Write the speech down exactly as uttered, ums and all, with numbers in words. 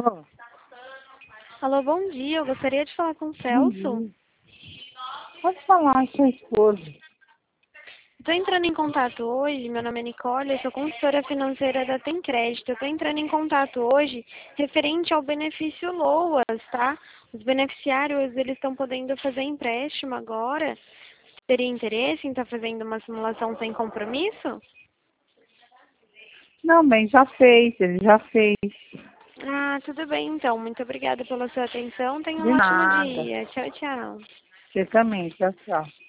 Alô? Alô, bom dia. Eu gostaria de falar com o Bom Celso. dia. Pode falar, sua esposa. Estou entrando em contato hoje, meu nome é Nicole, eu sou consultora financeira da Tem Crédito. Eu estou entrando em contato hoje referente ao benefício LOAS, tá? Os beneficiários, eles estão podendo fazer empréstimo agora. Teria interesse em estar fazendo uma simulação sem compromisso? Não, bem, já fez, ele já fez. Ah, tudo bem então. Muito obrigada pela sua atenção. Tenha De um ótimo nada. dia. Tchau, tchau. Você também, tchau, tchau.